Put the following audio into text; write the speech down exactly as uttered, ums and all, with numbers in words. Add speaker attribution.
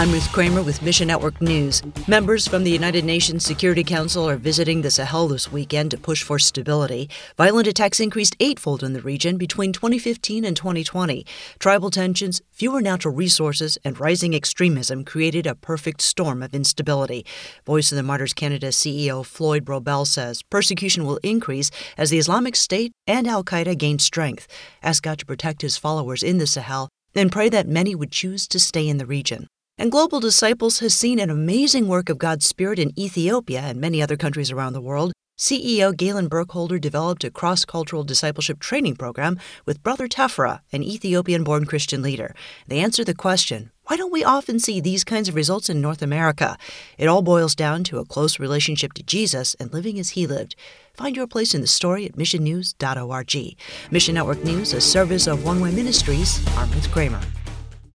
Speaker 1: I'm Ruth Kramer with Mission Network News. Members from the United Nations Security Council are visiting the Sahel this weekend to push for stability. Violent attacks increased eightfold in the region between twenty fifteen and twenty twenty. Tribal tensions, fewer natural resources, and rising extremism created a perfect storm of instability. Voice of the Martyrs Canada C E O Floyd Brobbel says persecution will increase as the Islamic State and al-Qaeda gain strength. Ask God to protect his followers in the Sahel and pray that many would choose to stay in the region. And Global Disciples has seen an amazing work of God's Spirit in Ethiopia and many other countries around the world. C E O Galen Burkholder developed a cross-cultural discipleship training program with Brother Tefra, an Ethiopian-born Christian leader. They answer the question, why don't we often see these kinds of results in North America? It all boils down to a close relationship to Jesus and living as he lived. Find your place in the story at mission news dot org. Mission Network News, a service of One Way Ministries. I'm Ruth Kramer.